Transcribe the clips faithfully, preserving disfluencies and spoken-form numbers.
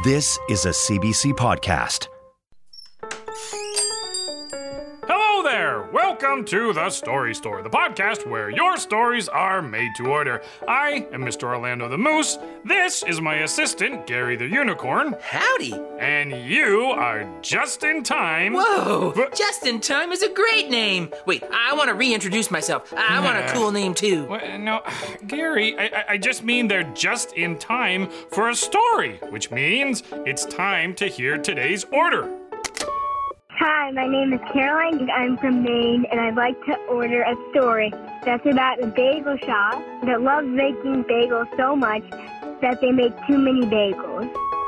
This is a C B C podcast. Hello there! Welcome to The Story Store, the podcast where your stories are made to order. I am Mister Orlando the Moose. This is my assistant, Gary the Unicorn. Howdy! And you are just in time. Whoa! for- Just in Time is a great name! Wait, I want to reintroduce myself. I want a cool name too. Well, no, Gary, I, I- I just mean they're just in time for a story, which means it's time to hear today's order. Hi, my name is Caroline. I'm from Maine, and I'd like to order a story that's about a bagel shop that loves baking bagels so much that they make too many bagels.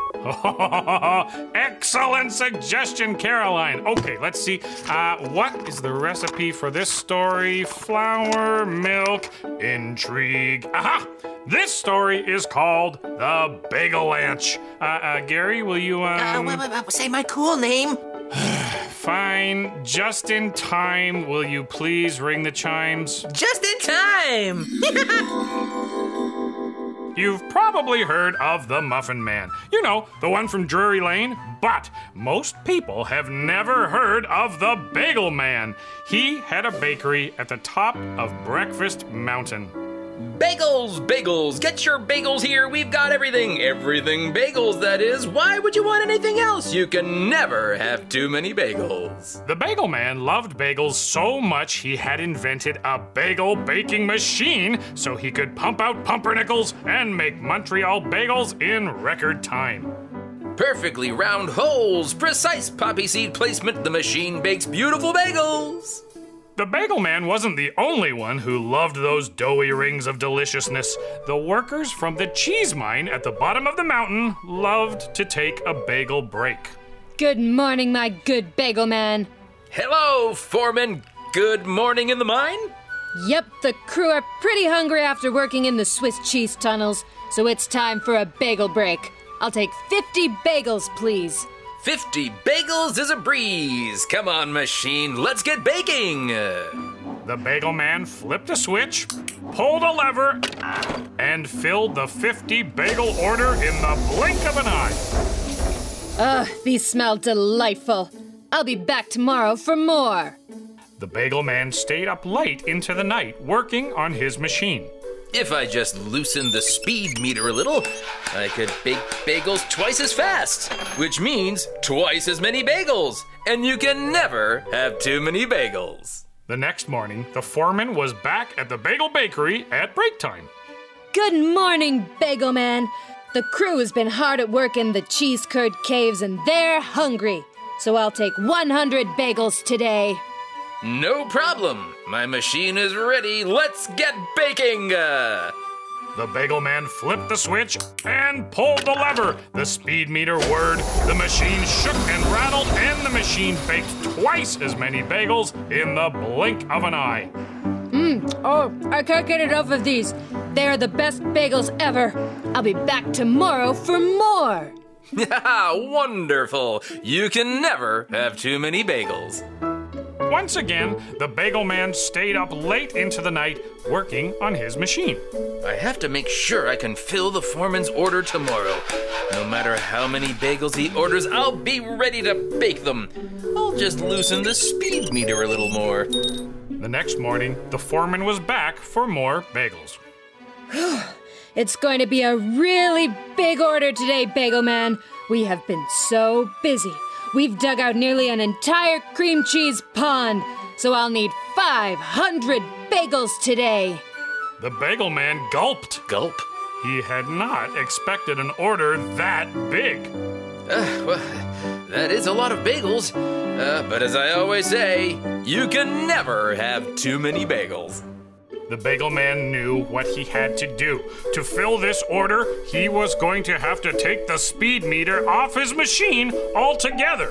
Excellent suggestion, Caroline. Okay, let's see. Uh, what is the recipe for this story? Flour, milk, intrigue. Aha! This story is called The Bagel-Lanch. Uh, uh, Gary, will you, um... Uh, wait, wait, wait, say my cool name. Fine. Just in time, will you please ring the chimes? Just in time! You've probably heard of the Muffin Man. You know, the one from Drury Lane. But most people have never heard of the Bagel Man. He had a bakery at the top of Breakfast Mountain. Bagels, bagels, get your bagels here. We've got everything. Everything bagels, that is. Why would you want anything else? You can never have too many bagels. The Bagel Man loved bagels so much he had invented a bagel baking machine so he could pump out pumpernickels and make Montreal bagels in record time. Perfectly round holes, precise poppy seed placement. The machine bakes beautiful bagels. The Bagel Man wasn't the only one who loved those doughy rings of deliciousness. The workers from the cheese mine at the bottom of the mountain loved to take a bagel break. Good morning, my good bagel man. Hello, Foreman. Good morning in the mine? Yep, the crew are pretty hungry after working in the Swiss cheese tunnels, so it's time for a bagel break. I'll take fifty bagels, please. fifty bagels is a breeze. Come on, machine, let's get baking. The Bagel Man flipped a switch, pulled a lever, and filled the fifty bagel order in the blink of an eye. Ugh, these smell delightful. I'll be back tomorrow for more. The Bagel Man stayed up late into the night working on his machine. If I just loosened the speed meter a little, I could bake bagels twice as fast, which means twice as many bagels. And you can never have too many bagels. The next morning, the foreman was back at the Bagel Bakery at break time. Good morning, bagel man. The crew has been hard at work in the cheese curd caves and they're hungry. So I'll take one hundred bagels today. No problem. My machine is ready. Let's get baking. Uh... The Bagel Man flipped the switch and pulled the lever. The speed meter whirred, the machine shook and rattled, and the machine baked twice as many bagels in the blink of an eye. Mmm, oh, I can't get enough of these. They are the best bagels ever. I'll be back tomorrow for more. Wonderful. You can never have too many bagels. Once again, the Bagel Man stayed up late into the night working on his machine. I have to make sure I can fill the foreman's order tomorrow. No matter how many bagels he orders, I'll be ready to bake them. I'll just loosen the speed meter a little more. The next morning, the foreman was back for more bagels. It's going to be a really big order today, Bagel Man. We have been so busy. We've dug out nearly an entire cream cheese pond, so I'll need five hundred bagels today. The Bagel Man gulped. Gulp. He had not expected an order that big. Uh, well, that is a lot of bagels. Uh, but as I always say, you can never have too many bagels. The Bagel Man knew what he had to do. To fill this order, he was going to have to take the speed meter off his machine altogether.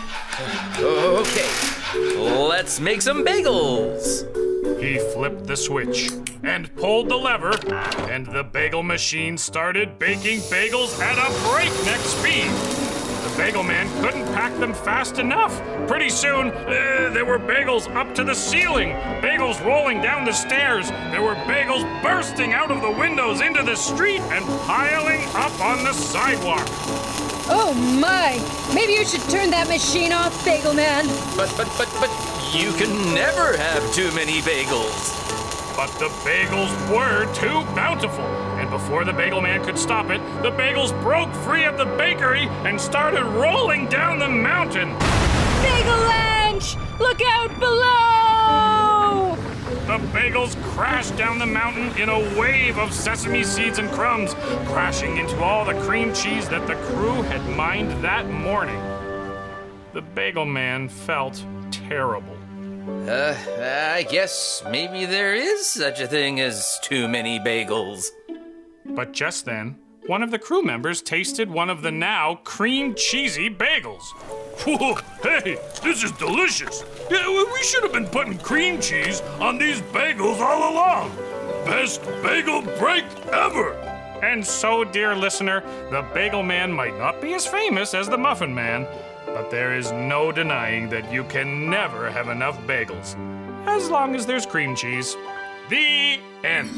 Okay, let's make some bagels. He flipped the switch and pulled the lever, and the bagel machine started baking bagels at a breakneck speed. The Bagel Man couldn't pack them fast enough. Pretty soon, uh, there were bagels up to the ceiling, bagels rolling down the stairs. There were bagels bursting out of the windows into the street and piling up on the sidewalk. Oh my! Maybe you should turn that machine off, Bagel Man. But, but, but, but, you can never have too many bagels. But the bagels were too bountiful, and before the Bagel Man could stop it, the bagels broke free of the bakery and started rolling down the mountain. Bagel-lanche! Look out below! The bagels crashed down the mountain in a wave of sesame seeds and crumbs, crashing into all the cream cheese that the crew had mined that morning. The Bagel Man felt terrible. Uh, I guess maybe there is such a thing as too many bagels. But just then, one of the crew members tasted one of the now cream cheesy bagels. Whoa, hey, this is delicious. Yeah, we should have been putting cream cheese on these bagels all along. Best bagel break ever. And so, dear listener, the Bagel Man might not be as famous as the Muffin Man, but there is no denying that you can never have enough bagels, as long as there's cream cheese. The end.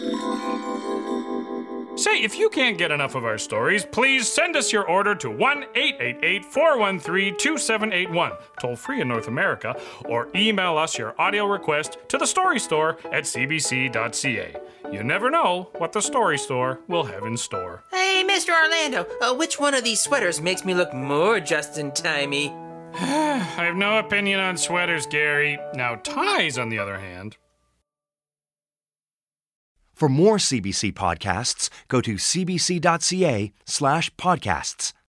Say, if you can't get enough of our stories, please send us your order to one eight eight eight, four one three, two seven eight one, toll free in North America, or email us your audio request to the Story Store at c b c dot c a. You never know what the Story Store will have in store. Hey, Mister Orlando, uh, which one of these sweaters makes me look more just-in-timey? I have no opinion on sweaters, Gary. Now, ties, on the other hand. For more C B C podcasts, go to c b c dot c a slash podcasts.